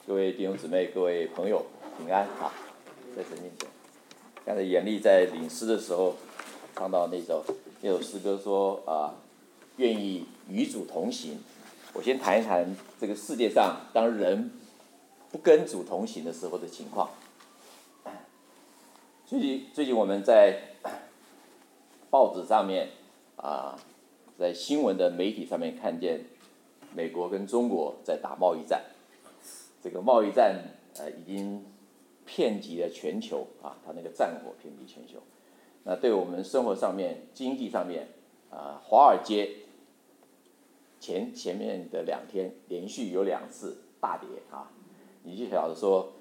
各位弟兄姊妹、各位朋友，平安啊！在神面前，刚才严丽在领诗的时候唱到那首诗歌说愿意与主同行。我先谈一谈这个世界上当人不跟主同行的时候的情况。最近我们在报纸上面在新闻的媒体上面看见美国跟中国在打贸易战。这个贸易战已经遍及了全球啊，它那个战火遍及全球。那对我们生活上面、经济上面华尔街前面的2天连续有2次大跌啊，你就晓得说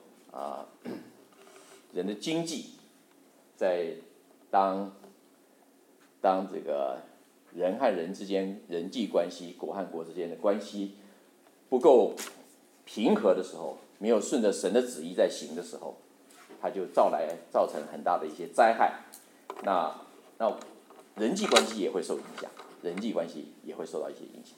人的经济在当这个人和人之间人际关系、国和国之间的关系不够平和的时候，没有顺着神的旨意在行的时候，它就造成很大的一些灾害。那人际关系也会受影响，人际关系也会受到一些影响。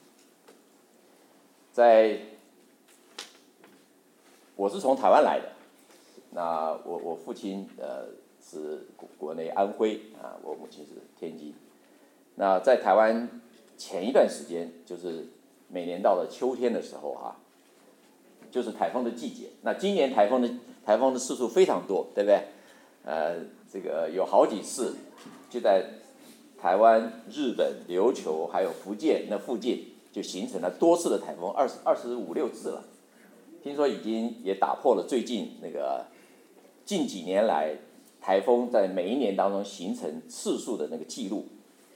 我是从台湾来的，那我父亲是国内安徽我母亲是天津。那在台湾前一段时间，就是每年到了秋天的时候就是台风的季节。那今年台风的次数非常多，对不对？这个有好几次，就在台湾、日本、琉球还有福建那附近，就形成了多次的台风，25、26次了。听说已经也打破了最近近几年来台风在每一年当中形成次数的那个记录。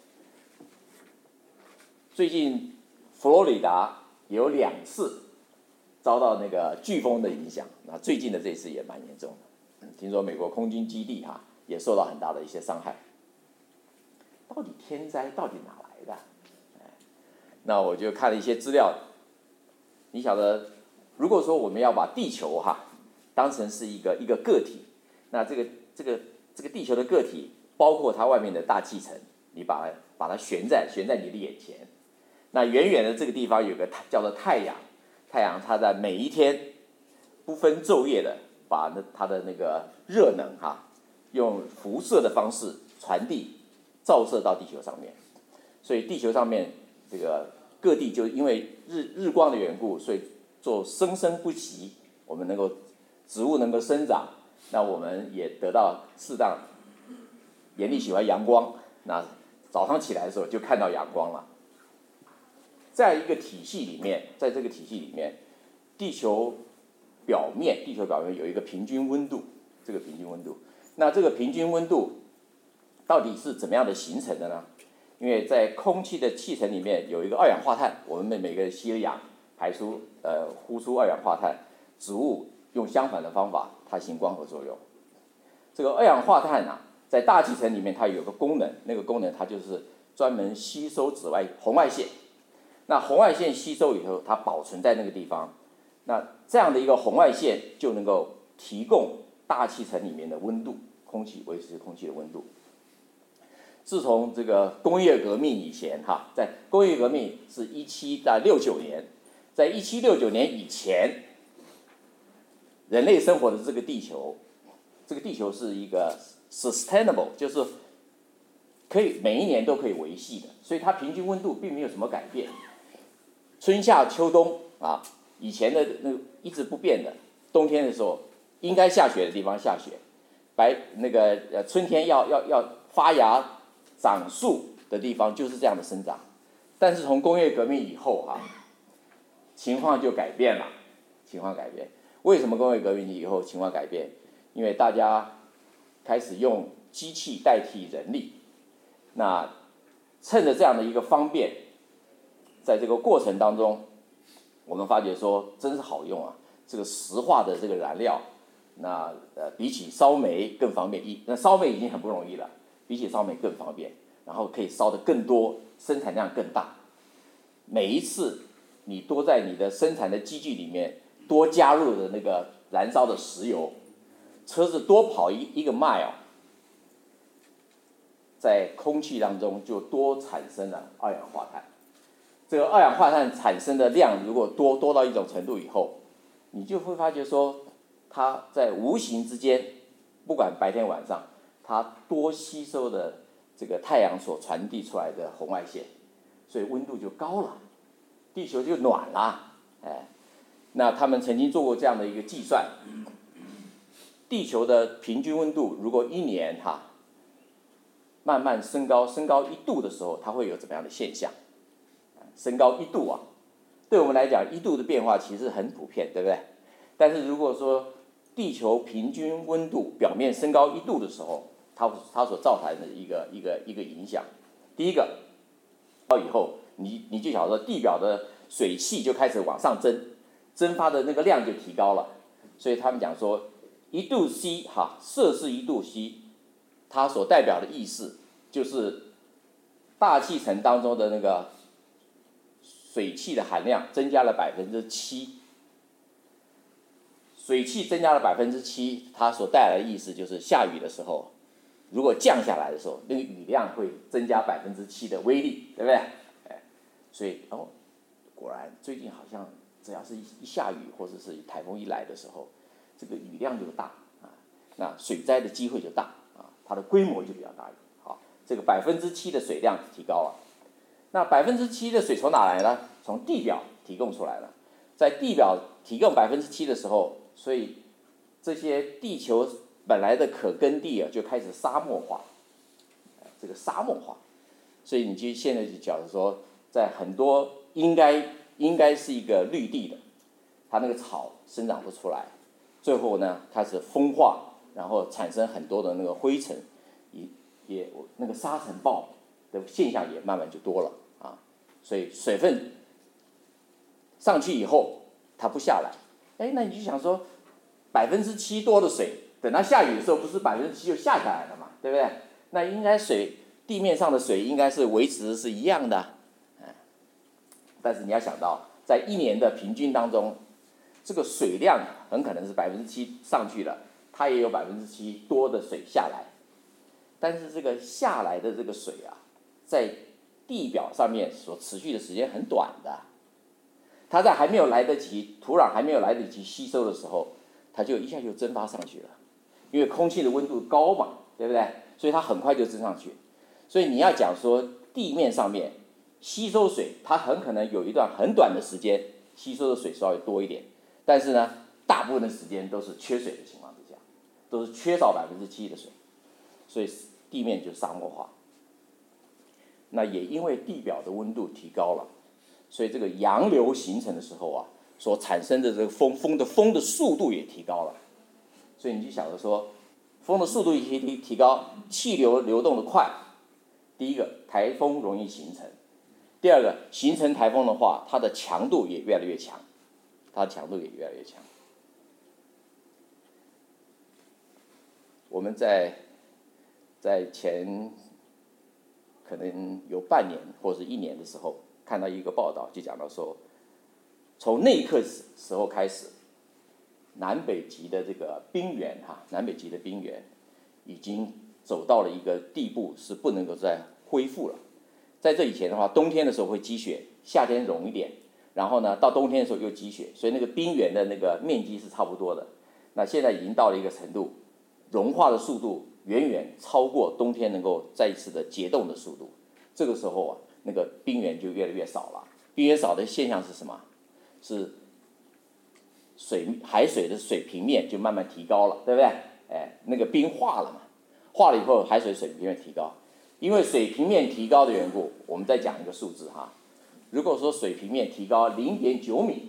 最近佛罗里达有2次遭到那个飓风的影响，那最近的这次也蛮严重的。听说美国空军基地也受到很大的一些伤害。到底天灾到底哪来的？那我就看了一些资料。你晓得，如果说我们要把地球当成是一个个体，那这个地球的个体包括它外面的大气层，你把它悬在你的眼前。那远远的这个地方有个叫做太阳，太阳它在每一天不分昼夜的把它的那个热能用辐射的方式传递照射到地球上面。所以地球上面这个各地就因为日光的缘故，所以做生生不息，我们植物能够生长，那我们也得到适当。严厉喜欢阳光，那早上起来的时候就看到阳光了。在这个体系里面，地球表面有一个平均温度，那这个平均温度到底是怎么样的形成的呢？因为在空气的气层里面有一个二氧化碳，我们每个人吸了氧，呼出二氧化碳，植物用相反的方法，它行光合作用。这个二氧化碳在大气层里面它有个功能，那个功能它就是专门吸收红外线。那红外线吸收以后，它保存在那个地方，那这样的一个红外线就能够提供大气层里面的温度，维持空气的温度。自从这个工业革命以前在工业革命是1769年，在1769年以前，人类生活的这个地球是一个 sustainable， 就是可以每一年都可以维系的，所以它平均温度并没有什么改变。春夏秋冬以前的一直不变的。冬天的时候应该下雪的地方下雪，春天要发芽长树的地方就是这样的生长。但是从工业革命以后情况就改变了。为什么工业革命以后情况改变？因为大家开始用机器代替人力。那趁着这样的一个方便，在这个过程当中，我们发觉说真是好用这个石化的这个燃料，那比起烧煤更方便。那烧煤已经很不容易了，比起烧煤更方便，然后可以烧得更多，生产量更大。每一次你多在你的生产的机具里面多加入的那个燃烧的石油，车子多跑一个 mile， 在空气当中就多产生了二氧化碳。这个二氧化碳产生的量如果多到一种程度以后， 你就会发觉说，它在无形之间，不管白天晚上，它多吸收的这个太阳所传递出来的红外线，所以温度就高了，地球就暖了，哎，那他们曾经做过这样的一个计算，地球的平均温度如果一年慢慢升高1度的时候，它会有怎么样的现象？升高1度啊，对我们来讲1度的变化其实很普遍，对不对？但是如果说地球平均温度表面升高1度的时候，它所造成的一个影响，第一个，以后你就晓得地表的水汽就开始往上蒸发的那个量就提高了，所以他们讲说1°C摄氏1°C，它所代表的意思就是大气层当中的那个水汽的含量增加了7%，水汽增加了7%，它所带来的意思就是下雨的时候，如果降下来的时候，那个雨量会增加7%的威力，对不对？哎，所以果然最近好像只要是一下雨或者是台风一来的时候，这个雨量就大啊，那水灾的机会就大啊，它的规模就比较大一点。好，这个7%的水量提高了，那7%的水从哪来呢？从地表提供出来了，在地表提供7%的时候，所以这些地球本来的可耕地就开始沙漠化，这个沙漠化，所以你就现在就讲说，在很多应该是一个绿地的，它那个草生长不出来，最后呢开始风化，然后产生很多的那个灰尘，也那个沙尘暴的现象也慢慢就多了啊，所以水分上去以后它不下来，那你就想说7%多的水，等它下雨的时候不是7%就下下来了嘛，对不对？那应该地面上的水应该是维持是一样的，但是你要想到在一年的平均当中，这个水量很可能是7%上去了，它也有7%多的水下来，但是这个下来的这个水在地表上面所持续的时间很短的，它在土壤还没有来得及吸收的时候，它就一下就蒸发上去了，因为空气的温度高嘛，对不对？所以它很快就蒸上去。所以你要讲说地面上面吸收水，它很可能有一段很短的时间吸收的水稍微多一点，但是呢，大部分的时间都是缺水的情况之下，都是缺少7%的水，所以地面就沙漠化。那也因为地表的温度提高了，所以这个洋流形成的时候所产生的这个风的速度也提高了，所以你就晓得说，风的速度一提高，气流流动的快，第一个台风容易形成，第二个形成台风的话，它的强度也越来越强，我们在前可能有半年或者是1年的时候，看到一个报道，就讲到说，从那一刻时候开始，南北极的这个冰原已经走到了一个地步，是不能够再恢复了。在这以前的话，冬天的时候会积雪，夏天融一点，然后呢，到冬天的时候又积雪，所以那个冰原的那个面积是差不多的。那现在已经到了一个程度，融化的速度远远超过冬天能够再一次的结冻的速度。这个时候那个冰原就越来越少了。冰原少的现象是什么？是海水的水平面就慢慢提高了，对不对？那个冰化了嘛，化了以后海水水平面提高，因为水平面提高的缘故，我们再讲一个数字如果说水平面提高0.9米，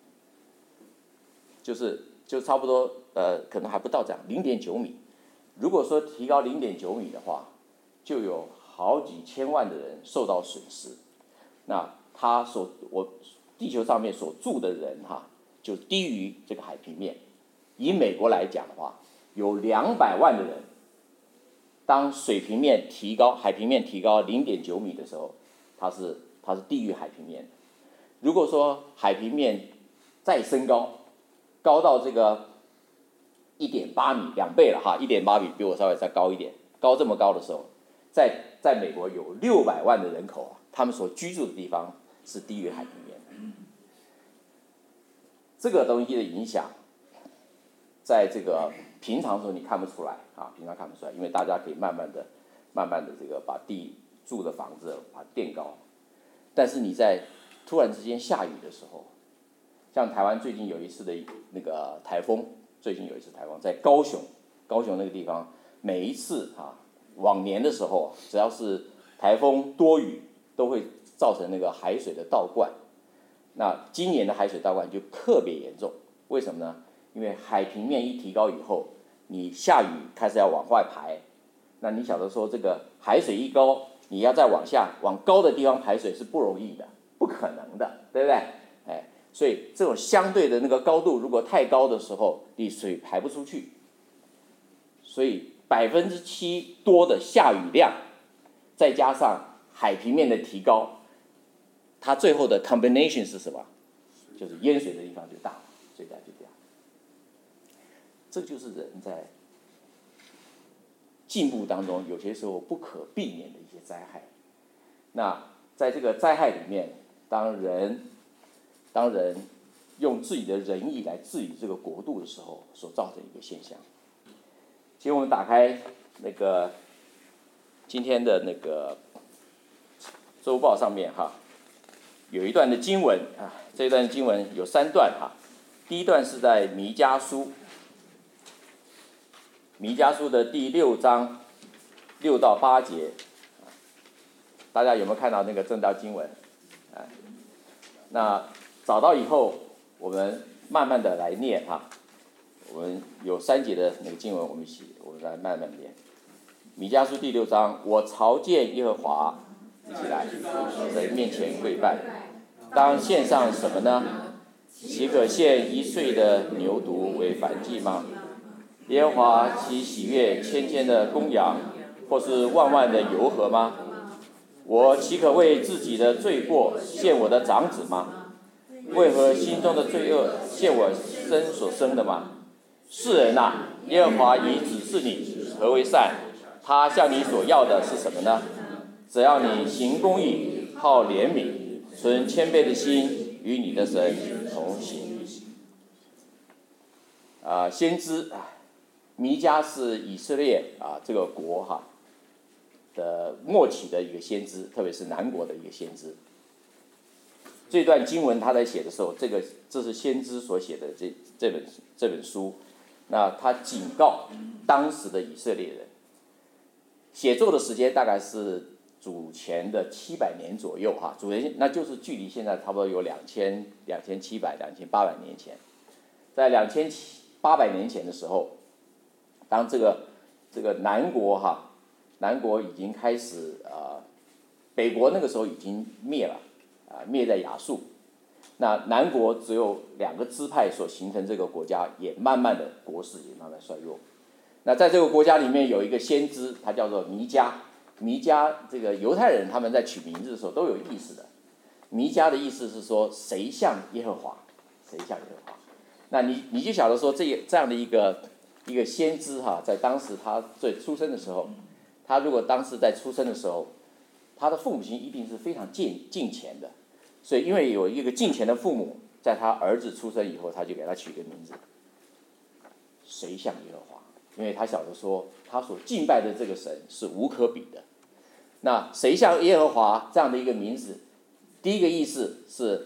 就差不多可能还不到这样0.9米。如果说提高0.9米的话，就有好几千万的人受到损失。那地球上面所住的人就低于这个海平面。以美国来讲的话，有200万的人，当海平面提高0.9米的时候，它是低于海平面的。如果说海平面再升高到这个1.8米，2倍了1.8米比我稍微再高一点，高这么高的时候，在美国有600万的人口他们所居住的地方是低于海平面的。 这个东西的影响，在这个平常的时候你看不出来啊，平常看不出来，因为大家可以慢慢的这个把住的房子把它垫高，但是你在突然之间下雨的时候，像台湾最近有一次的那个台风，在高雄那个地方，每一次往年的时候，只要是台风多雨，都会造成那个海水的倒灌。那今年的海水倒灌就特别严重，为什么呢？因为海平面一提高以后，你下雨开始要往外排，那你晓得说这个海水一高，你要再往高的地方排水是不容易的，不可能的，对不对？所以这种相对的那个高度如果太高的时候，你水排不出去，所以7%多的下雨量，再加上海平面的提高，它最后的 combination 是什么？就是淹水的地方就大，水灾就这样。这就是人在进步当中有些时候不可避免的一些灾害。那在这个灾害里面，当人用自己的仁义来治理这个国度的时候，所造成一个现象。请我们打开那个今天的那个周报上面有一段的经文这一段经文有3段第一段是在弥迦书的第6章6到8节，大家有没有看到那个正道经文？那找到以后，我们慢慢的来念我们有3节的那个经文，我们来慢慢念。弥迦书第6章，我朝见耶和华，一起来，在面前跪拜。当献上什么呢？岂可献1岁的牛犊为燔祭吗？耶和华岂喜悦千的公羊，或是万的油河吗？我岂可为自己的罪过献我的长子吗？为何心中的罪恶献我身所生的吗？世人耶和华已指示你何为善，他向你所要的是什么呢？只要你行公义，好怜悯，存谦卑的心，与你的神同行。先知弥迦是以色列这个国的末期的一个先知，特别是南国的一个先知。这段经文他在写的时候，这是先知所写的这本书。那他警告当时的以色列人，写作的时间大概是主前的700年左右那就是距离现在差不多有2700、2800年前。在2800年前的时候，当这个南国已经开始北国那个时候已经灭了灭在亚述。那南国只有2个支派所形成这个国家，也慢慢的国势也慢慢衰弱。那在这个国家里面有一个先知，他叫做弥迦。弥迦这个犹太人他们在取名字的时候都有意思的。弥迦的意思是说谁像耶和华，谁像耶和华。那你就晓得说这样的一个先知在当时他出生的时候，他如果当时在出生的时候，他的父母亲一定是非常敬虔的。所以因为有一个敬虔的父母，在他儿子出生以后，他就给他取一个名字，谁像耶和华？因为他晓得说他所敬拜的这个神是无可比的。那谁像耶和华这样的一个名字，第一个意思是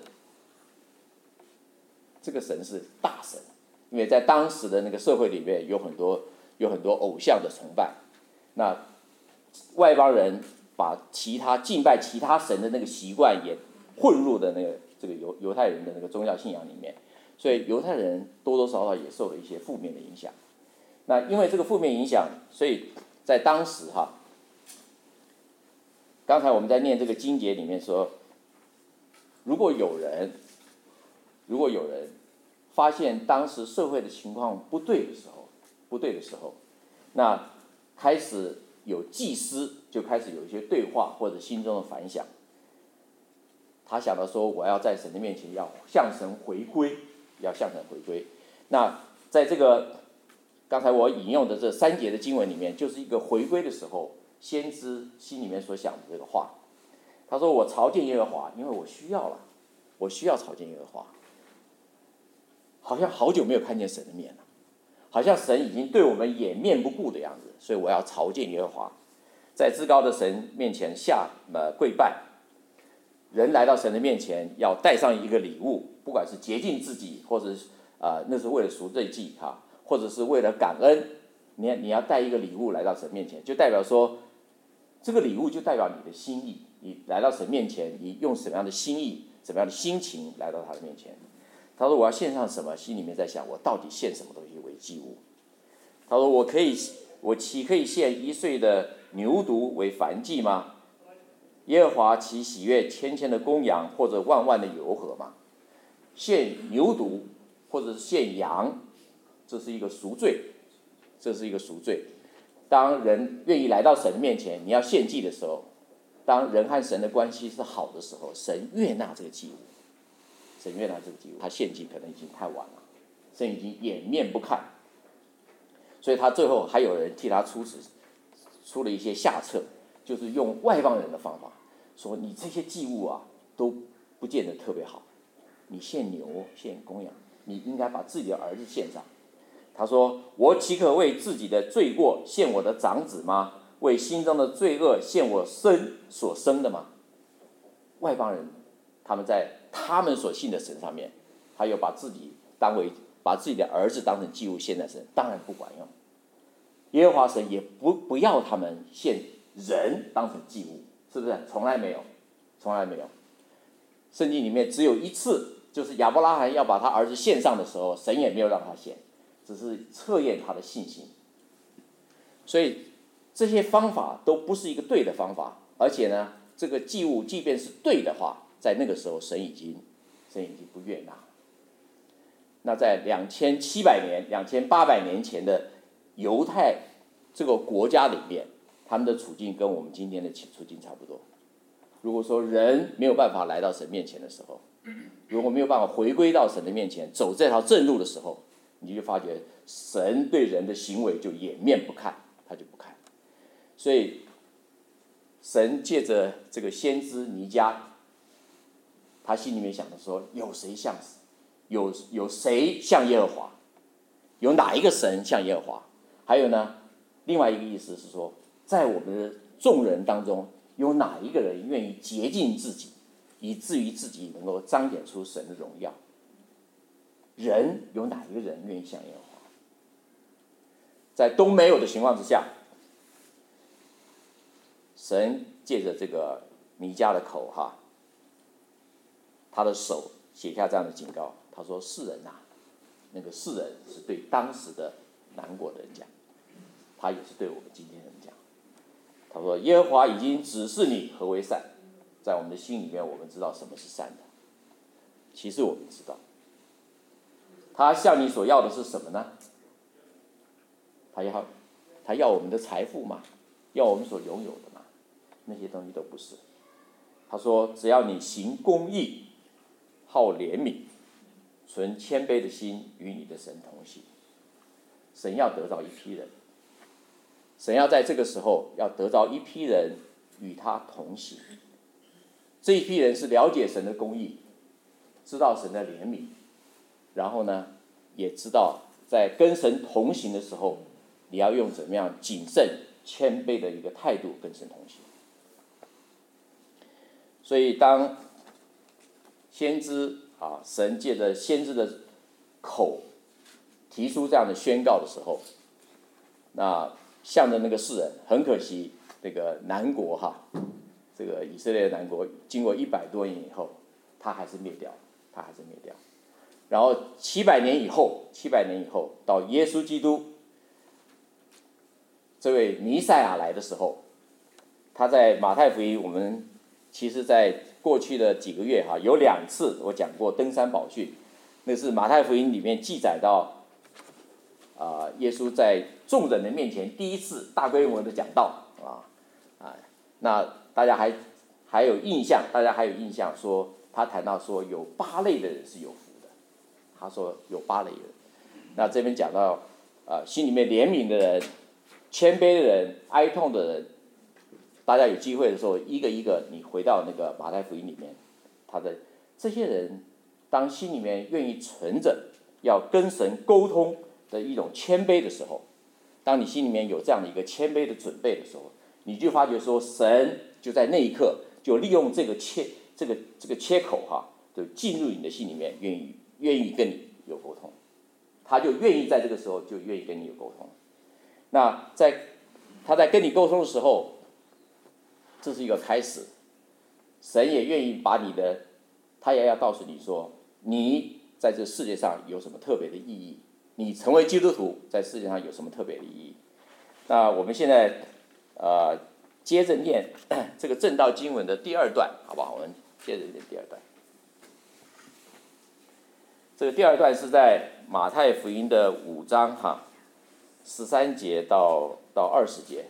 这个神是大神，因为在当时的那个社会里面有很多偶像的崇拜。那外邦人把敬拜其他神的那个习惯也混入的这个犹太人的那个宗教信仰里面，所以犹太人多多少少也受了一些负面的影响。那因为这个负面影响，所以在当时刚才我们在念这个经节里面说，如果有人发现当时社会的情况不对的时候，那开始有祭司就开始有一些对话或者心中的反响。他想到说，我要在神的面前要向神回归。那在这个刚才我引用的这3节的经文里面，就是一个回归的时候，先知心里面所想的这个话。他说：“我朝见耶和华，因为我需要朝见耶和华。” 好像好久没有看见神的面了，好像神已经对我们掩面不顾的样子，所以我要朝见耶和华，在至高的神面前跪拜。人来到神的面前，要带上一个礼物，不管是洁净自己，或者是那是为了赎罪祭或者是为了感恩，你要带一个礼物来到神面前，就代表说，这个礼物就代表你的心意。你来到神面前，你用什么样的心意、什么样的心情来到他的面前？他说我要献上什么？心里面在想，我到底献什么东西为祭物？他说我岂可以献1岁的牛犊为燔祭吗？耶和华岂喜悦千千的公羊，或者万万的油和吗？献牛犊或者是献羊，这是一个赎罪，这是一个赎罪。当人愿意来到神的面前，你要献祭的时候，当人和神的关系是好的时候，神悦纳这个祭物，神悦纳这个祭物。他献祭可能已经太晚了，神已经掩面不看，所以他最后还有人替他出了一些下策，就是用外邦人的方法，说你这些祭物都不见得特别好，你献牛献公羊，你应该把自己的儿子献上。他说我岂可为自己的罪过献我的长子吗？为心中的罪恶献我所生的吗？外邦人他们在他们所信的神上面，他又把自己的儿子当成祭物献在神，当然不管用。耶和华神也不要他们献人当成祭物，是不是？从来没有。圣经里面只有一次，就是亚伯拉罕要把他儿子献上的时候，神也没有让他献，只是测验他的信心。所以这些方法都不是一个对的方法，而且呢，这个祭物即便是对的话，在那个时候神已经不悦纳。那在2700年、2800年前的犹太这个国家里面，他们的处境跟我们今天的处境差不多。如果说人没有办法来到神面前的时候，如果没有办法回归到神的面前，走这条正路的时候，你就发觉神对人的行为就掩面不看，他就不看。所以神借着这个先知弥迦，他心里面想的说，有谁像神？有谁像耶和华？有哪一个神像耶和华？还有呢，另外一个意思是说，在我们的众人当中，有哪一个人愿意洁净自己，以至于自己能够彰显出神的荣耀？人有哪一个人愿意像耶和华？在都没有的情况之下，神借着这个弥迦的口他的手写下这样的警告，他说：“世人那个世人是对当时的南国的人讲，他也是对我们今天人讲。他说：耶和华已经指示你何为善，在我们的心里面，我们知道什么是善的。其实我们知道，他向你所要的是什么呢？他要我们的财富嘛，要我们所拥有的嘛，那些东西都不是。他说，只要你行公义，好怜悯，存谦卑的心，与你的神同行。神要得着一批人，神要在这个时候要得着一批人与他同行。这一批人是了解神的公义，知道神的怜悯，然后呢，也知道在跟神同行的时候，你要用怎么样谨慎谦卑的一个态度跟神同行。所以当先知神借着先知的口提出这样的宣告的时候，那向着那个世人，很可惜，这个南国这个以色列的南国，经过100多年以后，他还是灭掉。然后700年以后，到耶稣基督这位弥赛亚来的时候，他在马太福音，我们其实在过去的几个月有2次我讲过登山宝训，那是马太福音里面记载到耶稣在众人的面前第一次大规模的讲道那大家还有印象说，他谈到说有8类的人是有福的，他说有8类人。那这边讲到心里面怜悯的人、谦卑的人、哀痛的人，大家有机会的时候，一个一个你回到那个马太福音里面，他的这些人，当心里面愿意存着要跟神沟通的一种谦卑的时候，当你心里面有这样的一个谦卑的准备的时候，你就发觉说，神就在那一刻就利用这个切口就进入你的心里面，愿意跟你有沟通，他就愿意在这个时候就愿意跟你有沟通。那他在跟你沟通的时候，这是一个开始，神也愿意把他也要告诉你说，你在这世界上有什么特别的意义，你成为基督徒在世界上有什么特别的意义。那我们现在接着念这个正道经文的第二段，好不好？我们接着念第二段。这个第二段是在马太福音的5章13节到20节。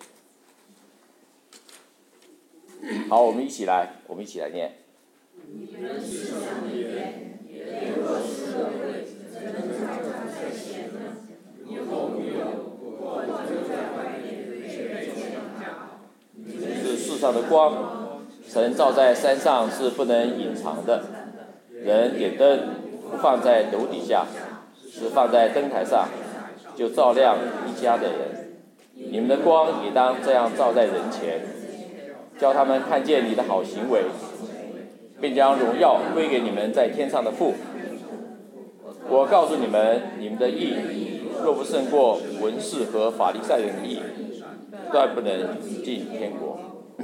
好，我们一起来念。你们世上的盐，盐若失了味，怎能尝它的咸呢？以后没有火就在外面，却被全好。你们是世上的光，神照在山上是不能隐藏的。人点灯不放在斗底下，是放在灯台上，就照亮一家的人。你们的光也当这样照在人前，叫他们看见你的好行为，并将荣耀归给你们在天上的父。我告诉你们，你们的义若不胜过文士和法利赛人的义，断不能进天国。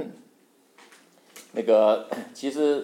其实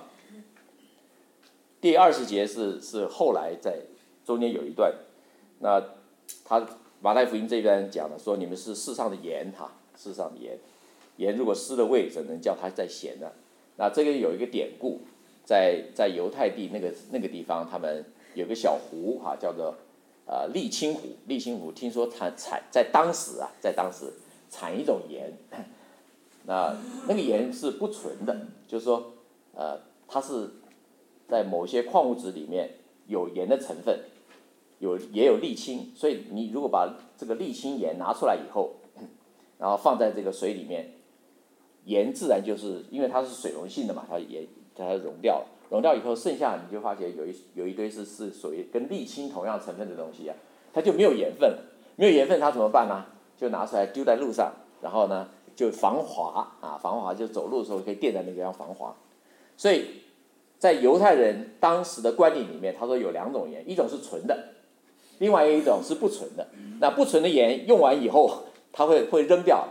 第20节是后来在中间有一段，那马太福音这一段讲了说，你们是世上的盐世上的盐，盐如果失了味，怎能叫它再咸呢？那这个有一个典故，在犹太地那个地方，他们有个小湖叫做沥青湖。沥青湖听说在当时产一种盐，那个盐是不纯的，就是说它是在某些矿物质里面有盐的成分，也有沥青，所以你如果把这个沥青盐拿出来以后，然后放在这个水里面，盐自然就是因为它是水溶性的嘛，它溶掉了，溶掉以后剩下你就发觉有一堆是属于跟沥青同样成分的东西它就没有盐分了。没有盐分它怎么办呢？就拿出来丢在路上，然后呢就防滑防滑就走路的时候可以垫在那个地方防滑。所以在犹太人当时的观念里面，他说有2种盐，一种是纯的，另外一种是不纯的。那不纯的盐用完以后，他会扔掉。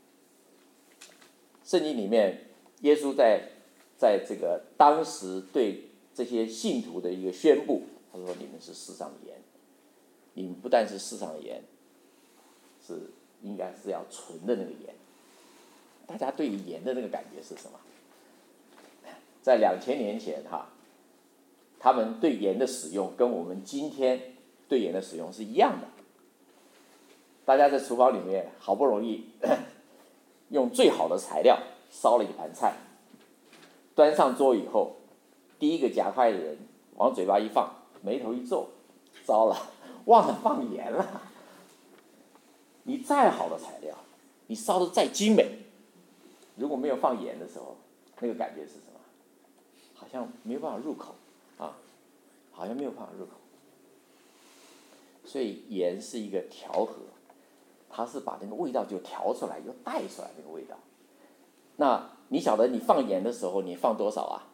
圣经里面，耶稣在这个当时对这些信徒的一个宣布，他说：“你们是世上的盐，你们不但是世上的盐，应该是要纯的那个盐。”大家对于盐的那个感觉是什么？在2000年前他们对盐的使用跟我们今天对盐的使用是一样的。大家在厨房里面好不容易用最好的材料烧了一盘菜，端上桌以后，第一个夹筷的人往嘴巴一放，眉头一皱，糟了，忘了放盐了。你再好的材料，你烧得再精美，如果没有放盐的时候，那个感觉是什么？好像没有办法入口好像没有办法入口。所以盐是一个调和，它是把那个味道就调出来，又带出来那个味道。那你晓得你放盐的时候，你放多少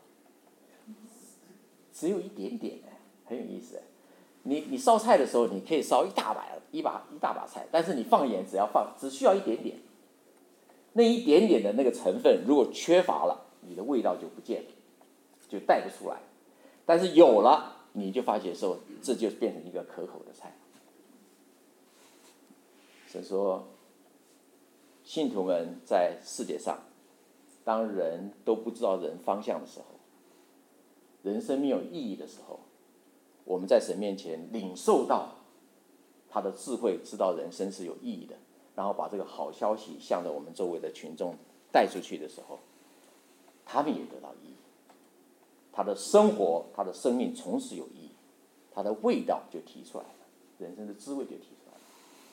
只有一点点很有意思你烧菜的时候，你可以烧一大把菜，但是你放盐只需要一点点。那一点点的那个成分如果缺乏了，你的味道就不见了，就带不出来。但是有了，你就发觉说这就变成一个可口的菜。所以说，信徒们在世界上，当人都不知道人方向的时候，人生没有意义的时候，我们在神面前领受到他的智慧，知道人生是有意义的，然后把这个好消息向着我们周围的群众带出去的时候，他们也得到意义，他的生活，他的生命从此有意义，他的味道就提出来了，人生的滋味就提出来了。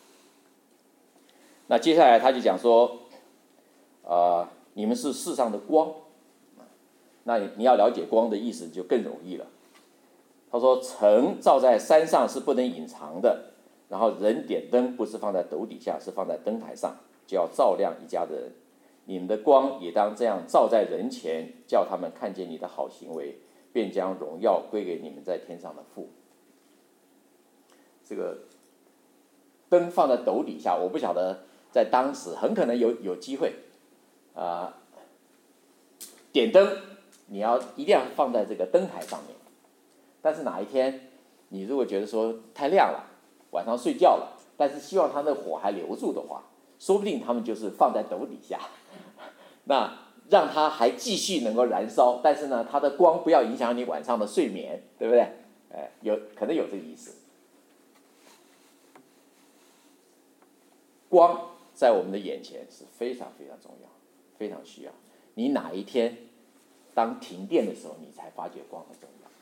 那接下来他就讲说，你们是世上的光。那你要了解光的意思就更容易了。他他说城照在山上是不能隐藏的，然后人点灯不是放在斗底下，是放在灯台上，就要照亮一家的人。你们的光也当这样照在人前，叫他们看见你的好行为，便将荣耀归给你们在天上的父。这个灯放在斗底下，我不晓得在当时很可能有机会点灯你一定要放在这个灯台上面。但是哪一天你如果觉得说太亮了，晚上睡觉了，但是希望它的火还留住的话，说不定他们就是放在斗底下，那让它还继续能够燃烧，但是呢，它的光不要影响你晚上的睡眠，对不对？可能有这个意思。光在我们的眼前是非常非常重要，非常需要。你哪一天当停电的时候，你才发觉光的重要。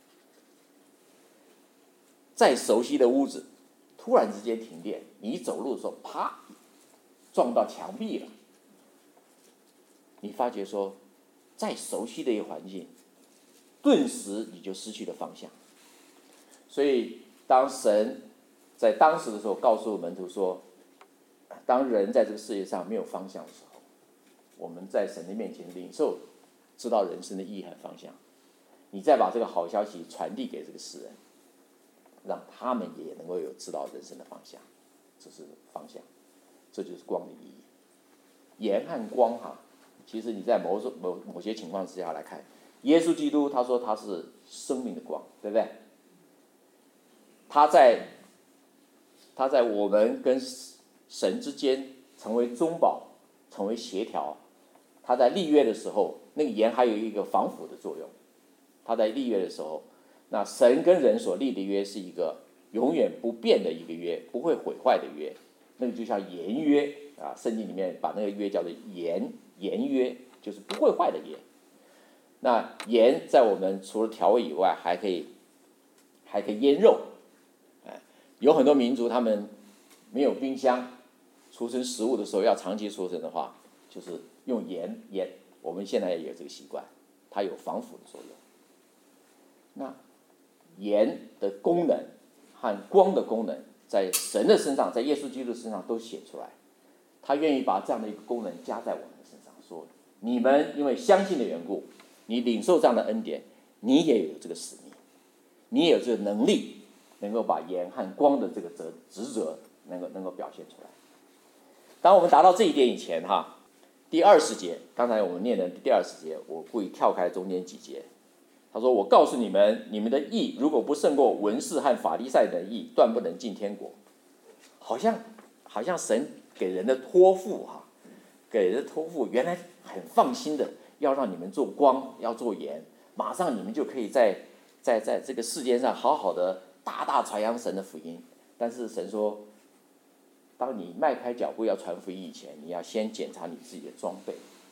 再熟悉的屋子，突然之间停电，你一走路的时候，啪，撞到墙壁了。你发觉说，再熟悉的一个环境，顿时你就失去了方向。所以，当神在当时的时候告诉门徒说，当人在这个世界上没有方向的时候，我们在神的面前领受，知道人生的意义和方向。你再把这个好消息传递给这个世人，让他们也能够有知道人生的方向，这是方向，这就是光的意义。盐和光其实你在某些情况之下来看，耶稣基督他说他是生命的光，对不对？他在我们跟神之间成为中保，成为协调。他在立约的时候，那个盐还有一个防腐的作用。他在立约的时候，那神跟人所立的约是一个永远不变的一个约，不会毁坏的约。那个就像盐约圣经里面把那个约叫做盐约，就是不会坏的约。那盐在我们除了调味以外，还可以腌肉。有很多民族他们没有冰箱，储存食物的时候要长期储存的话，就是用盐。我们现在也有这个习惯，它有防腐的作用。那盐的功能和光的功能，在神的身上，在耶稣基督身上都显出来。他愿意把这样的一个功能加在我们的身上，说你们因为相信的缘故，你领受这样的恩典，你也有这个使命，你也有这个能力，能够把盐和光的这个职责能够表现出来。当我们达到这一点以前第20节，刚才我们念的第20节，我故意跳开中间几节。他说：“我告诉你们，你们的义如果不胜过文士和法利赛人的义，断不能进天国。”好像神给人的托付原来很放心的，要让你们做光，要做盐，马上你们就可以在这个世界上好好的大大传扬神的福音。但是神说，当你迈开脚步要传福音以前，你要先检查你自己的装备。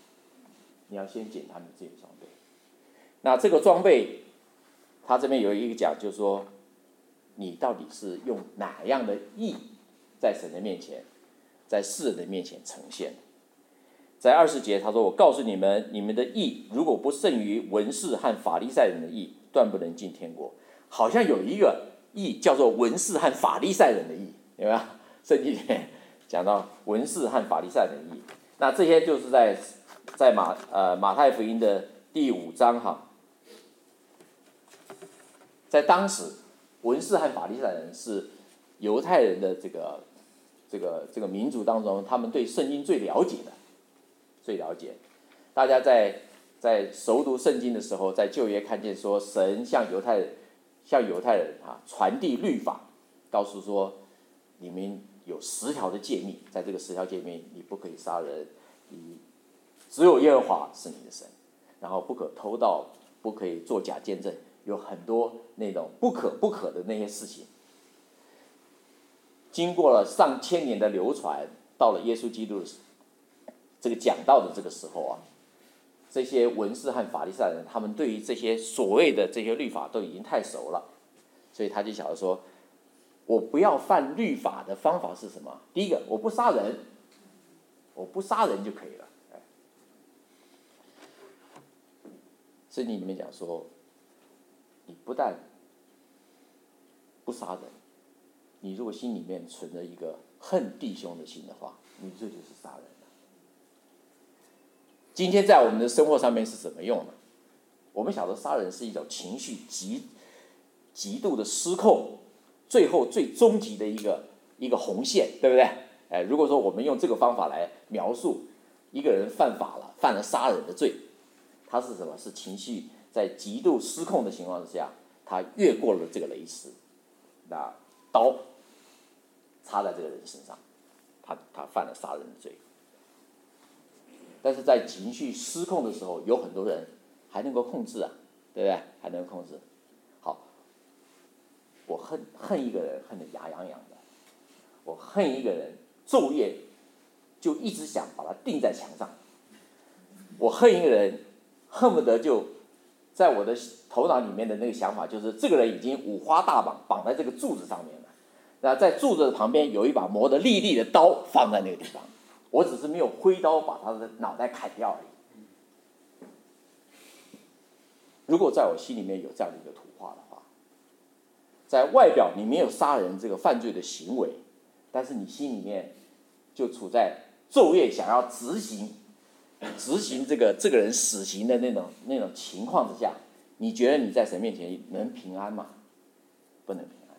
那这个装备，他这边有一个讲，就是说，你到底是用哪样的义，在神的面前，在世人的面前呈现。在20节，他说：“我告诉你们，你们的义如果不胜于文士和法利赛人的义，断不能进天国。”好像有一个义叫做文士和法利赛人的义，有没有？圣经里面讲到文士和法利赛人的义，那这些就是在马太福音的第5章在当时，文士和法利赛人是犹太人的这个民族当中，他们对圣经最了解。大家在熟读圣经的时候，在旧约看见说，神向犹太人传递律法，告诉说，你们有10条的诫命，在这个10条诫命，你不可以杀人，你只有耶和华是你的神，然后不可偷盗，不可以作假见证，有很多那种不可的那些事情。经过了上千年的流传，到了耶稣基督这个讲道的这个时候这些文士和法利赛人，他们对于这些所谓的这些律法都已经太熟了，所以他就晓得说，我不要犯律法的方法是什么？第一个，我不杀人就可以了。圣经里面讲说，你不但不杀人，你如果心里面存着一个恨弟兄的心的话，你这就是杀人了。今天在我们的生活上面是怎么用的？我们晓得杀人是一种情绪极度的失控，最后最终极的一个红线，对不对？如果说我们用这个方法来描述一个人犯法了，犯了杀人的罪，他是什么？是情绪在极度失控的情况之下，他越过了这个雷池，那刀插在这个人身上，他犯了杀人的罪。但是在情绪失控的时候，有很多人还能够控制啊，对不对？还能够控制。好，我恨一个人，恨得牙痒痒的；我恨一个人，昼夜就一直想把他钉在墙上；我恨一个人，恨不得就在我的头脑里面的那个想法就是，这个人已经五花大绑在这个柱子上面了。那在柱子的旁边有一把磨得利利的刀放在那个地方，我只是没有挥刀把他的脑袋砍掉而已。如果在我心里面有这样的一个图画的话，在外表你没有杀人这个犯罪的行为，但是你心里面就处在昼夜想要执行这个人死刑的那种情况之下，你觉得你在神面前能平安吗？不能平安。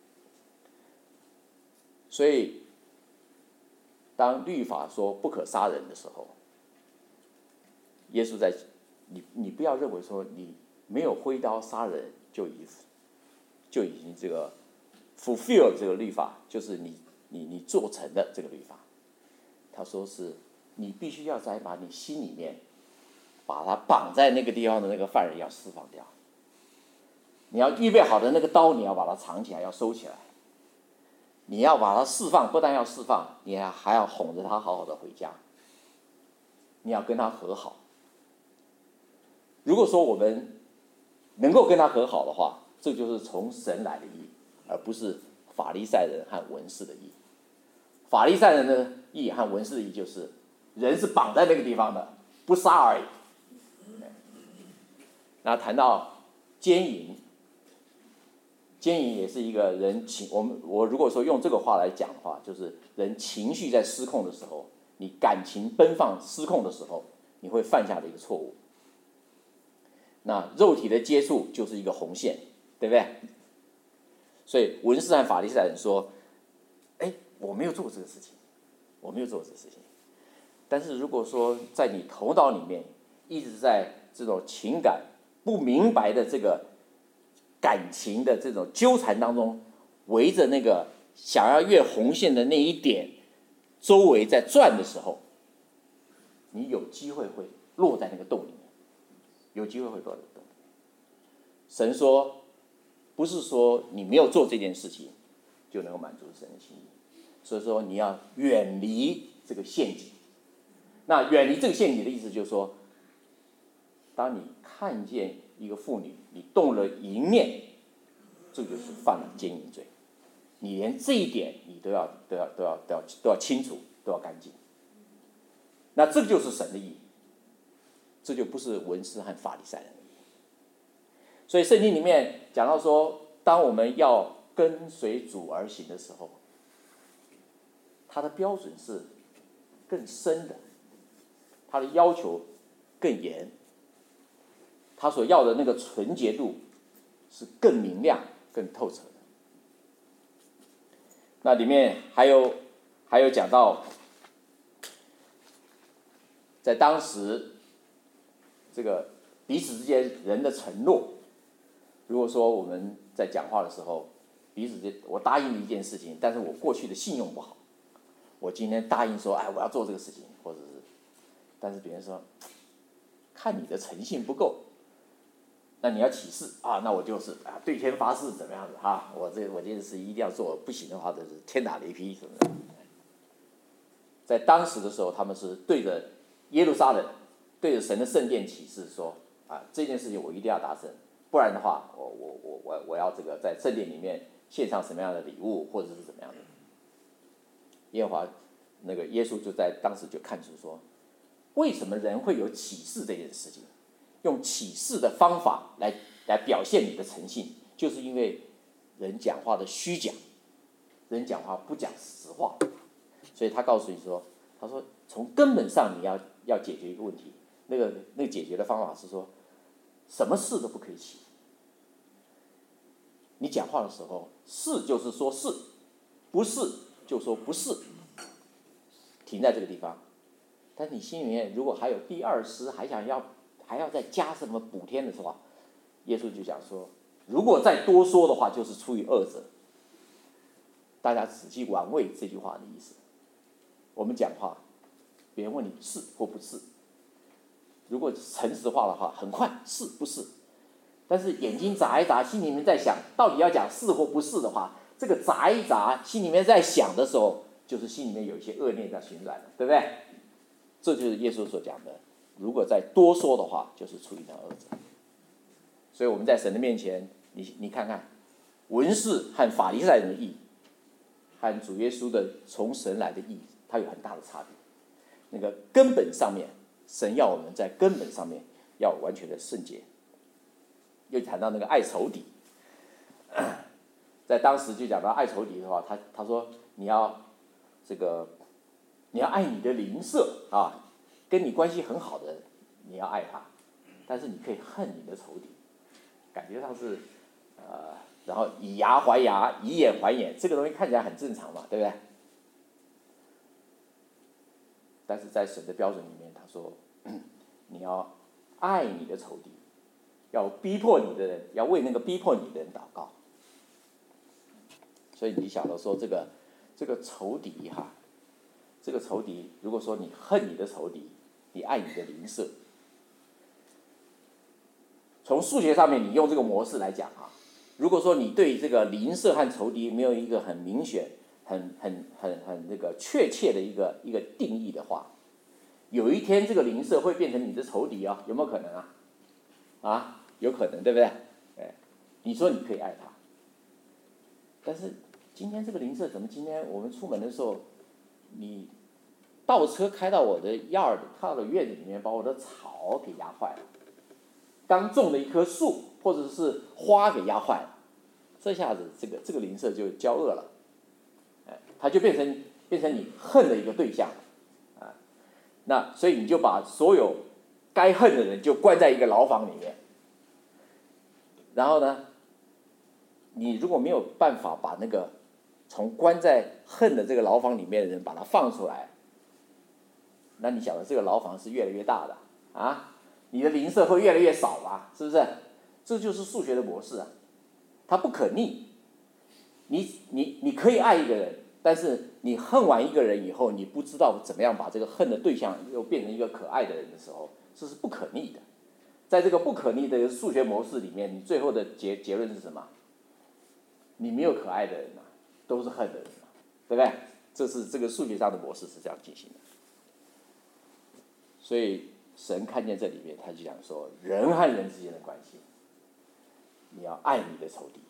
所以当律法说不可杀人的时候，耶稣在你不要认为说你没有挥刀杀人就已经这个 fulfill 这个律法，就是你做成的这个律法。他说是你必须要再把你心里面把他绑在那个地方的那个犯人要释放掉，你要预备好的那个刀，你要把它藏起来，要收起来。你要把它释放，不但要释放，你还要哄着他好好的回家，你要跟他和好。如果说我们能够跟他和好的话，这就是从神来的义，而不是法利赛人和文士的义。法利赛人的义和文士的义就是人是绑在那个地方的，不杀而已。那谈到奸淫也是一个人我如果说用这个话来讲的话，就是人情绪在失控的时候，你感情奔放失控的时候，你会犯下的一个错误。那肉体的接触就是一个红线，对不对？所以文士和法利赛人说：“我没有做这个事情，我没有做这个事情。”但是如果说在你头脑里面一直在这种情感不明白的这个感情的这种纠缠当中，围着那个想要越红线的那一点周围在转的时候，你有机会会落在那个洞里面，有机会会落在那个洞里面。神说，不是说你没有做这件事情就能够满足神的心意，所以说你要远离这个陷阱。那远离这个陷阱的意思就是说，当你看见一个妇女，你动了淫念，这就是犯了奸淫罪。你连这一点你都要清楚，都要干净。那这个就是神的义，这就不是文士和法利赛人的义。所以圣经里面讲到说，当我们要跟随主而行的时候，他的标准是更深的，他的要求更严，他所要的那个纯洁度是更明亮、更透彻的。那里面还有讲到，在当时这个彼此之间人的承诺，如果说我们在讲话的时候，彼此间我答应你一件事情，但是我过去的信用不好，我今天答应说，我要做这个事情，或者是，但是别人说，看你的诚信不够，那你要起誓啊，那我就是对天发誓怎么样子哈，我这件事一定要做，不行的话就是天打雷劈什么的。在当时的时候，他们是对着耶路撒冷，对着神的圣殿起誓说，这件事情我一定要达成，不然的话，我要这个在圣殿里面献上什么样的礼物，或者是怎么样的。耶和华那个耶稣就在当时就看出说，为什么人会有起誓这件事情？用起誓的方法来表现你的诚信，就是因为人讲话的虚假，人讲话不讲实话，所以他告诉你说，他说从根本上你要解决一个问题，那个解决的方法是说，什么事都不可以起。你讲话的时候，是就是说是，不是就说不是，停在这个地方。但是你心里面如果还有第二丝，还要再加什么补添的话，耶稣就讲说，如果再多说的话，就是出于恶者。大家仔细玩味这句话的意思。我们讲话，别人问你是或不是，如果诚实话的话，很快是不是。但是眼睛眨一眨，心里面在想，到底要讲是或不是的话，这个眨一眨，心里面在想的时候，就是心里面有一些恶念在旋转了，对不对？这就是耶稣所讲的，如果再多说的话，就是出于那恶者。所以我们在神的面前，你看看，文士和法利赛人的义，和主耶稣的从神来的义，它有很大的差别。那个根本上面，神要我们在根本上面要完全的圣洁。又谈到那个爱仇敌，在当时就讲到爱仇敌的话，他说你要爱你的邻舍啊，跟你关系很好的人，你要爱他，但是你可以恨你的仇敌，感觉上是然后以牙还牙，以眼还眼，这个东西看起来很正常嘛，对不对？但是在神的标准里面，他说你要爱你的仇敌。要逼迫你的人，要为那个逼迫你的人祷告。所以你晓得说这个仇敌哈，这个仇敌，如果说你恨你的仇敌，你爱你的邻舍，从数学上面你用这个模式来讲啊，如果说你对这个邻舍和仇敌没有一个很明显、很那个确切的一个定义的话，有一天这个邻舍会变成你的仇敌啊，有没有可能啊？有可能，对不对？你说你可以爱他，但是今天这个邻舍怎么？今天我们出门的时候，你倒车开到我的yard，开到院子里面，把我的草给压坏了，刚种的一棵树或者是花给压坏了，这下子这个邻舍就交恶了，他就变成你恨的一个对象了，那所以你就把所有该恨的人就关在一个牢房里面。然后呢，你如果没有办法把那个从关在恨的这个牢房里面的人把他放出来，那你晓得这个牢房是越来越大的啊，你的邻舍会越来越少吧？是不是？这就是数学的模式啊，它不可逆。你可以爱一个人，但是你恨完一个人以后，你不知道怎么样把这个恨的对象又变成一个可爱的人的时候，这是不可逆的。在这个不可逆的数学模式里面，你最后的结论是什么？你没有可爱的人啊，都是恨的人啊，对不对？这是这个数学上的模式是这样进行的。所以神看见这里面，他就讲说，人和人之间的关系，你要爱你的仇敌，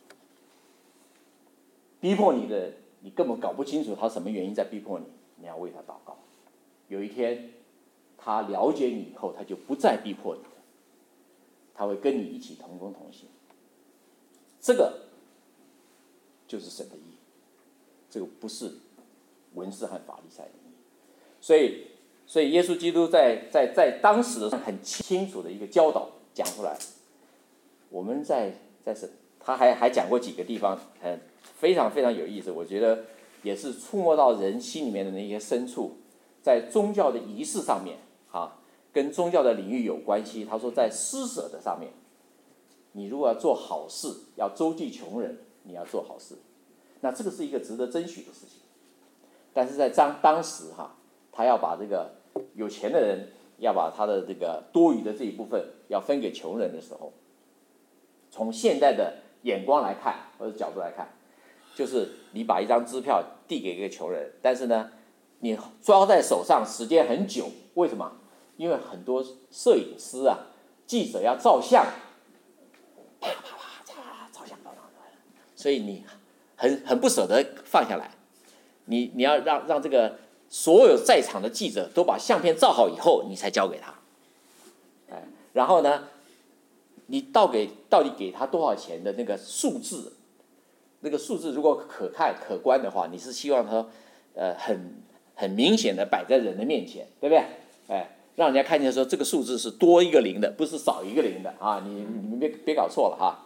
逼迫你的人，你根本搞不清楚他什么原因在逼迫你，你要为他祷告。有一天，他了解你以后，他就不再逼迫你了。他会跟你一起同工同行，这个就是神的义，这个不是文士和法利赛人的义。所以耶稣基督在当时的很清楚的一个教导讲出来。我们在他还讲过几个地方，非常非常有意思，我觉得也是触摸到人心里面的那些深处，在宗教的仪式上面跟宗教的领域有关系。他说，在施舍的上面，你如果要做好事，要周济穷人，你要做好事，那这个是一个值得争取的事情。但是在当时他要把这个有钱的人要把他的这个多余的这一部分要分给穷人的时候，从现在的眼光来看或者角度来看，就是你把一张支票递给一个穷人，但是呢，你抓在手上时间很久，为什么？因为很多摄影师记者要照相，啪啪啪照相，所以你很不舍得放下来，你要让这个所有在场的记者都把相片照好以后，你才交给他，然后呢，你到底给他多少钱的那个数字， 那个数字如果可看可观的话，你是希望它很明显的摆在人的面前，对不对？哎，让人家看见说这个数字是多一个零的，不是少一个零的啊！你们别搞错了哈。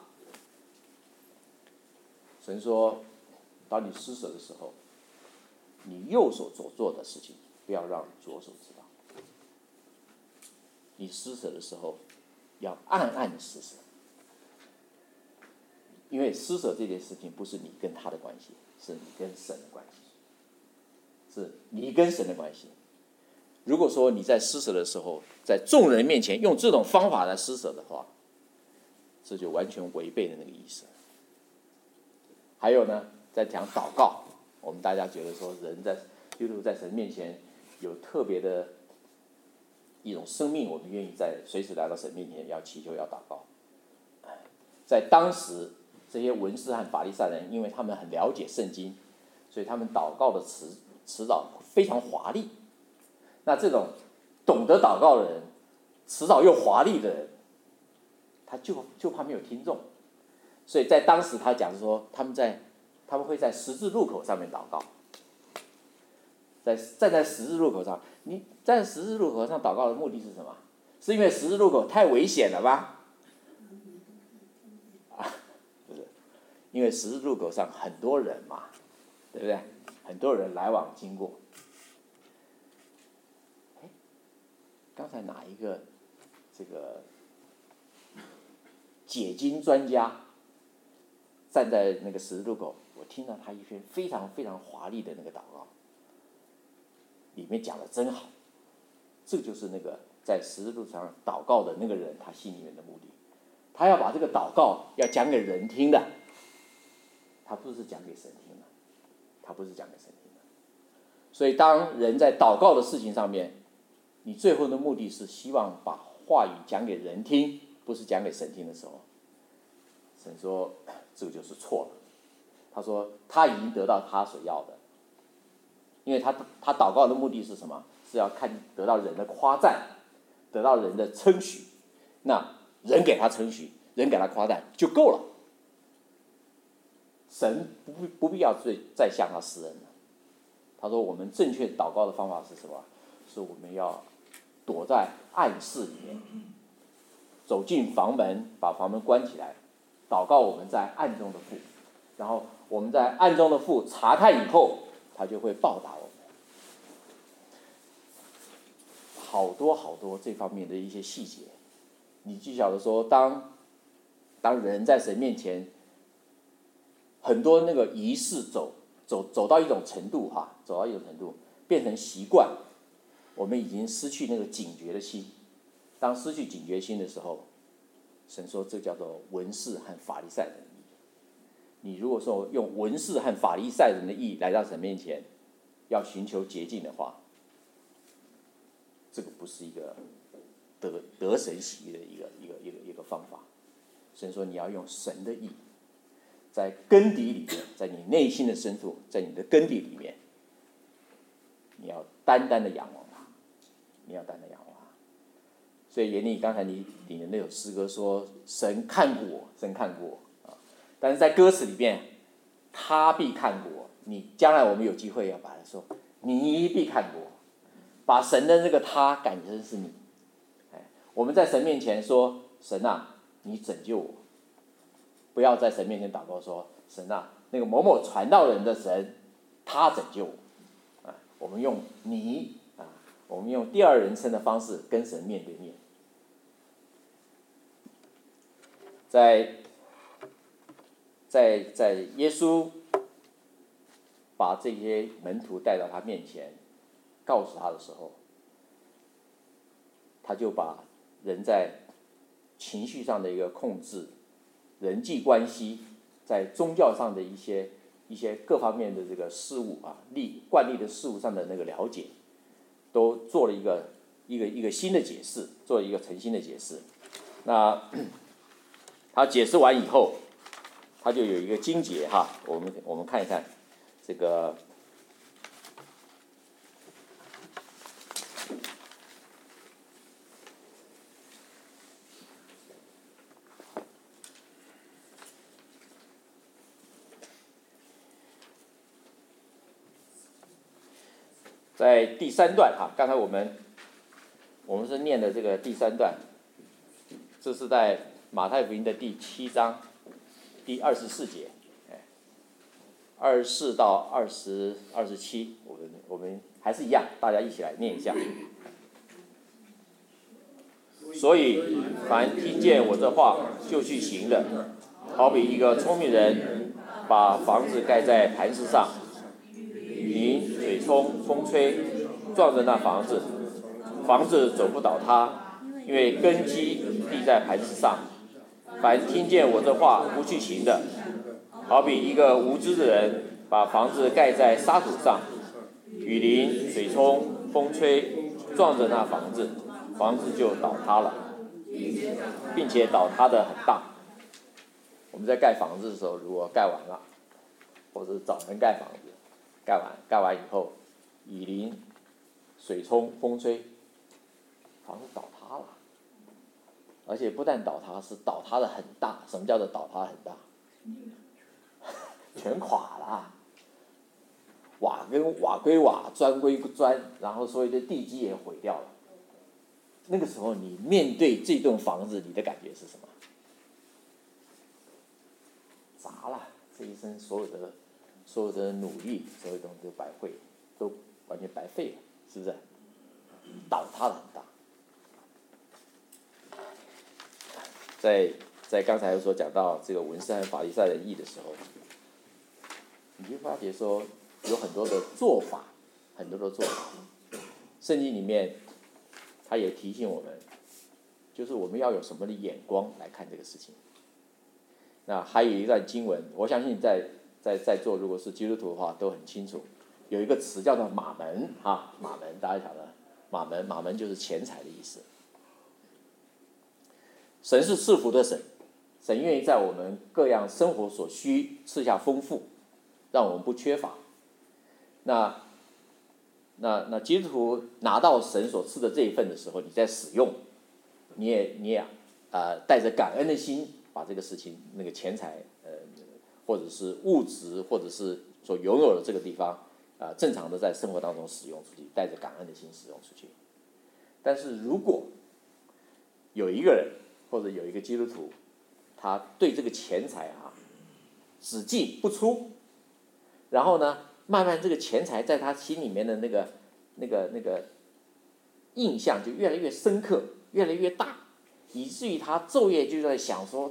神说，当你施舍的时候，你右手所做的事情不要让左手知道。你施舍的时候，要暗暗的施舍，因为施舍这件事情不是你跟他的关系，是你跟神的关系，是你跟神的关系。如果说你在施舍的时候，在众人面前用这种方法来施舍的话，这就完全违背了那个意思。还有呢，在讲祷告，我们大家觉得说，人在基督徒在神面前有特别的一种生命，我们愿意在随时来到神面前要祈求要祷告。在当时，这些文士和法利赛人，因为他们很了解圣经，所以他们祷告的辞藻非常华丽。那这种懂得祷告的人，辞藻又华丽的人，他就怕没有听众。所以在当时他讲说，他们会在十字路口上面祷告，站在十字路口上，你站在十字路口上祷告的目的是什么？是因为十字路口太危险了吗？不是，因为十字路口上很多人嘛，对不对？很多人来往经过。刚才哪一个这个解经专家站在那个十字路口，我听到他一篇非常非常华丽的那个祷告，里面讲的真好。这就是那个在十字路上祷告的那个人他心里面的目的，他要把这个祷告要讲给人听的，他不是讲给神听的，他不是讲给神听的。所以当人在祷告的事情上面，你最后的目的是希望把话语讲给人听，不是讲给神听的时候，神说这个就是错了。他说他已经得到他所要的，因为他祷告的目的是什么？是要得到人的夸赞，得到人的称许。那人给他称许，人给他夸赞就够了，神不必要再向他施恩了。他说我们正确祷告的方法是什么？是我们要躲在暗室里面，走进房门，把房门关起来，祷告我们在暗中的父，然后我们在暗中的父查看以后，他就会报答我们。好多好多这方面的一些细节，你就晓得说，当人在神面前，很多那个仪式走到一种程度哈，走到一种程度变成习惯，我们已经失去那个警觉的心。当失去警觉心的时候，神说这叫做文士和法利赛人的义。你如果说用文士和法利赛人的义来到神面前，要寻求洁净的话，这个不是一个得神喜悦的一个方法。神说你要用神的义，在根底里面，在你内心的深处，在你的根底里面，你要单单的仰望他，你要单单仰望他。所以严丽刚才你的那首诗歌说神看顾我，神看顾我啊，但是在歌词里面，他必看顾我。你将来我们有机会要把它说，你必看顾我，把神的这个他感觉是你。我们在神面前说，神啊，你拯救我。不要在神面前祷告说，神啊，那个某某传道人的神，他拯救我。我们用你啊，我们用第二人称的方式跟神面对面。在耶稣把这些门徒带到他面前，告诉他的时候，他就把人在情绪上的一个控制，人际关系，在宗教上的一些各方面的这个事物啊，惯例的事物上的那个了解，都做了一个新的解释，做了一个诚心的解释。那他解释完以后，他就有一个经节哈，我们看一看这个。 在第3段啊，刚才我们是念的这个第3段，这是在马太福音的第7章第24节，24到27，我们还是一样，大家一起来念一下。所以，凡听见我这话就去行的，好比一个聪明人把房子盖在磐石上，淋水冲风吹，撞着那房子，房子走不倒塌，因为根基立在磐石上。凡听见我这话不去行的，好比一个无知的人把房子盖在沙土上，雨淋水冲风吹，撞着那房子，房子就倒塌了，并且倒塌的很大。我们在盖房子的时候，如果盖完了，或者找人盖房子，盖完以后，雨淋、水冲、风吹，房子倒塌了，而且不但倒塌，是倒塌的很大。什么叫做倒塌很大？全垮了，瓦归瓦，砖归砖，然后所有的地基也毁掉了。那个时候，你面对这栋房子，你的感觉是什么？砸了，这一生所有的努力，所有东西都白费，都完全白费了，是不是？倒塌的很大。在刚才所讲到这个文士和法利赛人义的时候，你就发觉说有很多的做法，圣经里面他也提醒我们，就是我们要有什么的眼光来看这个事情。那还有一段经文，我相信在座如果是基督徒的话都很清楚，有一个词叫做马门啊，马门大家晓得，马门就是钱财的意思。神是赐福的神，神愿意在我们各样生活所需赐下丰富，让我们不缺乏。那基督徒拿到神所赐的这一份的时候，你在使用，你也带着感恩的心，把这个事情那个钱财或者是物质或者是所拥有的这个地方正常的在生活当中使用出去，带着感恩的心使用出去。但是如果有一个人或者有一个基督徒，他对这个钱财只进不出，然后呢，慢慢这个钱财在他心里面的那个印象就越来越深刻，越来越大，以至于他昼夜就在想说，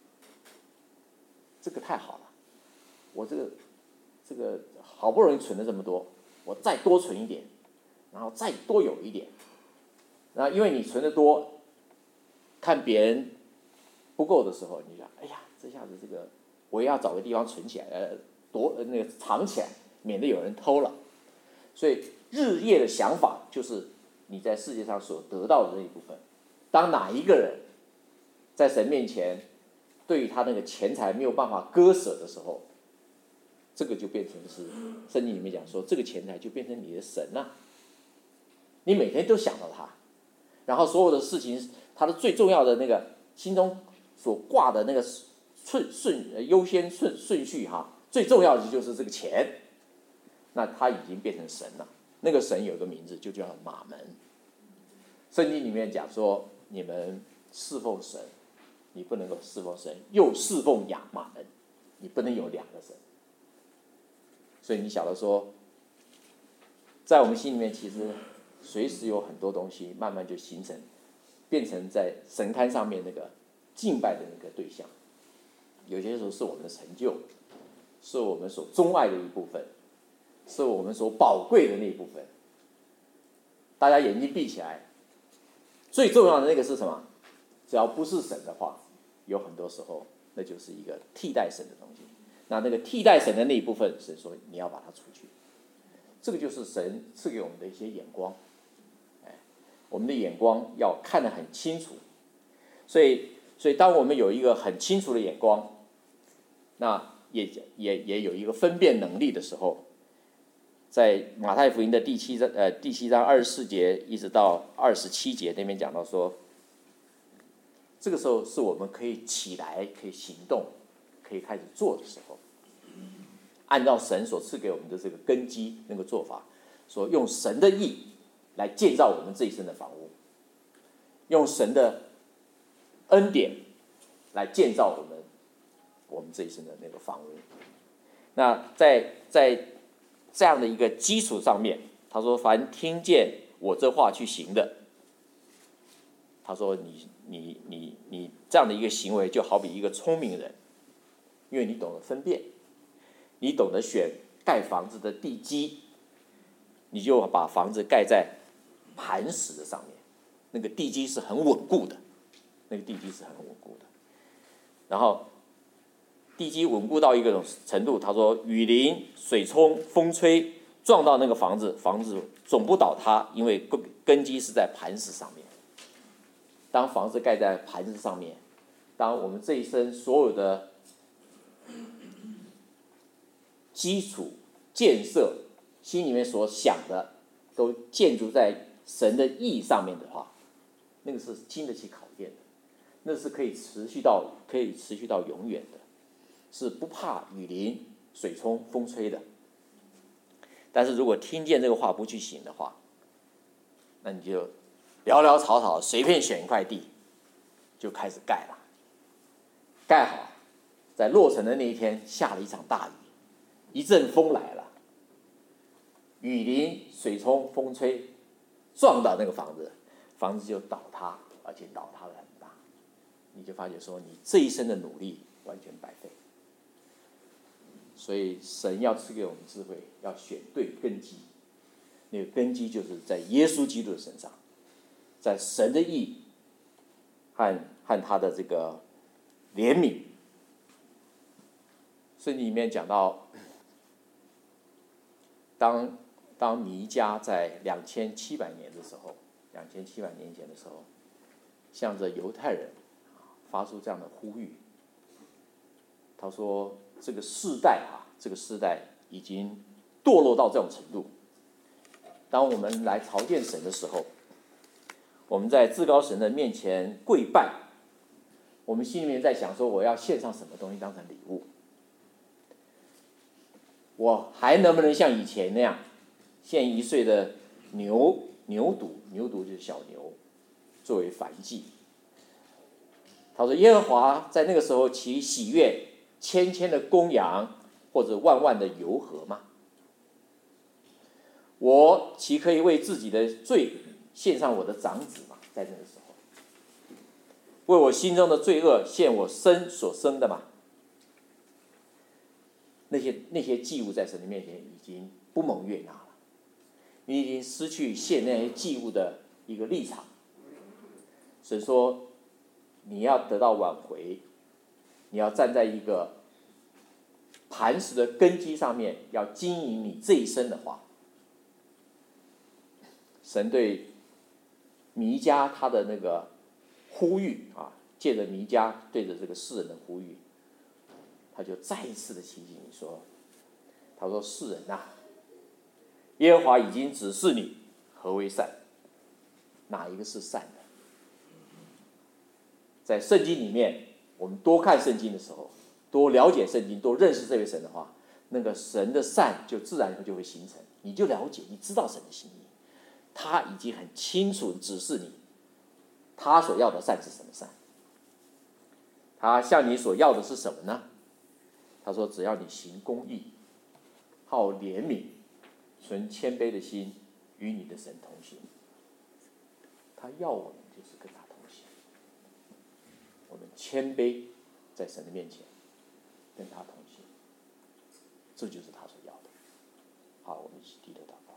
这个太好了，我这个好不容易存了这么多，我再多存一点，然后再多有一点，然后因为你存得多，看别人不够的时候，你想，哎呀，这下子这个我也要找个地方存起来，那个藏起来，免得有人偷了。所以日夜的想法就是你在世界上所得到的那一部分。当哪一个人在神面前对于他那个钱财没有办法割舍的时候，这个就变成是圣经里面讲说，这个钱财就变成你的神了。你每天都想到他，然后所有的事情，他的最重要的那个心中所挂的那个优先顺序最重要的就是这个钱，那他已经变成神了。那个神有一个名字，就叫马门。圣经里面讲说，你们侍奉神，你不能够侍奉神又侍奉马门，你不能有两个神。所以你晓得说，在我们心里面，其实随时有很多东西慢慢就形成，变成在神龛上面那个敬拜的那个对象。有些时候是我们的成就，是我们所钟爱的一部分，是我们所宝贵的那一部分。大家眼睛闭起来，最重要的那个是什么？只要不是神的话，有很多时候那就是一个替代神的东西。那个替代神的那一部分，神说你要把它除去。这个就是神赐给我们的一些眼光，我们的眼光要看得很清楚。所以当我们有一个很清楚的眼光，那也有一个分辨能力的时候，在马太福音的第7章24节一直到27节那边讲到说，这个时候是我们可以起来，可以行动，可以开始做的时候，按照神所赐给我们的这个根基那个做法。 说用神的义来建造我们这一生的房屋，用神的恩典来建造我们这一生的那个房屋。那在这样的一个基础上面，他说凡听见我这话去行的，他说你这样的一个行为就好比一个聪明人，因为你懂得分辨，你懂得选盖房子的地基，你就把房子盖在磐石的上面，那个地基是很稳固的，然后地基稳固到一个程度，他说雨淋、水冲、风吹，撞到那个房子，房子总不倒塌，因为根基是在磐石上面。当房子盖在磐石上面，当我们这一生所有的基础建设，心里面所想的，都建筑在神的义上面的话，那个是经得起考验的，那是可以持续到永远的，是不怕雨淋、水冲、风吹的。但是如果听见这个话不去行的话，那你就潦潦草草随便选一块地就开始盖了，盖好，在落成的那一天下了一场大雨，一阵风来了，雨淋、水冲、风吹，撞到那个房子，房子就倒塌，而且倒塌的很大，你就发觉说你这一生的努力完全白费。所以神要赐给我们智慧，要选对根基，那个根基就是在耶稣基督的身上，在神的义和他的这个怜悯。圣经里面讲到，当弥迦在2700年的时候，2700年前的时候，向着犹太人发出这样的呼吁，他说这个世代已经堕落到这种程度，当我们来朝见神的时候，我们在至高神的面前跪拜，我们心里面在想说，我要献上什么东西当成礼物？我还能不能像以前那样献1岁的牛犊就是小牛作为燔祭？他说耶和华在那个时候其喜悦千的公羊或者万的油和吗？我岂可以为自己的罪献上我的长子吗？在那个时候，为我心中的罪恶献我所生的吗？那些祭物在神的面前已经不蒙悦纳了，你已经失去献那些祭物的一个立场。神说，你要得到挽回，你要站在一个磐石的根基上面，要经营你这一生的话，神对弥迦他的那个呼吁借着弥迦对着这个世人的呼吁，他就再一次的提醒你说，他说世人耶和华已经指示你何为善，哪一个是善的？在圣经里面，我们多看圣经的时候，多了解圣经，多认识这位神的话，那个神的善就自然就会形成，你就了解，你知道神的心意，他已经很清楚指示你，他所要的善是什么善？他向你所要的是什么呢？他说，只要你行公义，好怜悯，存谦卑的心，与你的神同行。他要我们就是跟他同行，我们谦卑在神的面前跟他同行，这就是他所要的。好，我们一起低头祷告。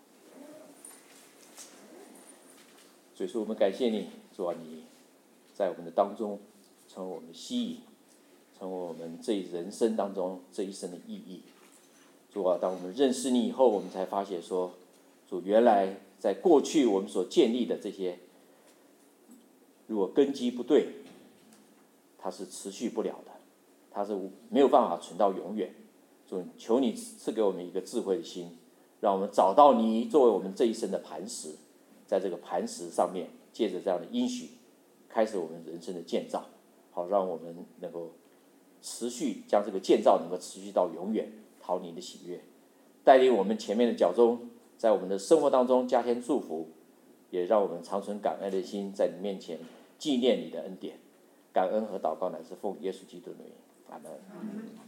所以说，我们感谢你，主啊，你在我们的当中成为我们的吸引，成为我们这人生当中这一生的意义。主啊，当我们认识你以后，我们才发现说，主原来在过去我们所建立的这些，如果根基不对，它是持续不了的，它是没有办法存到永远。主，求你赐给我们一个智慧的心，让我们找到你作为我们这一生的磐石，在这个磐石上面，借着这样的应许，开始我们人生的建造，好让我们能够持续将这个建造能够持续到永远，讨你的喜悦，带领我们前面的脚中在我们的生活当中加添祝福，也让我们长存感恩的心，在你面前纪念你的恩典。感恩和祷告乃是奉耶稣基督的名，阿门。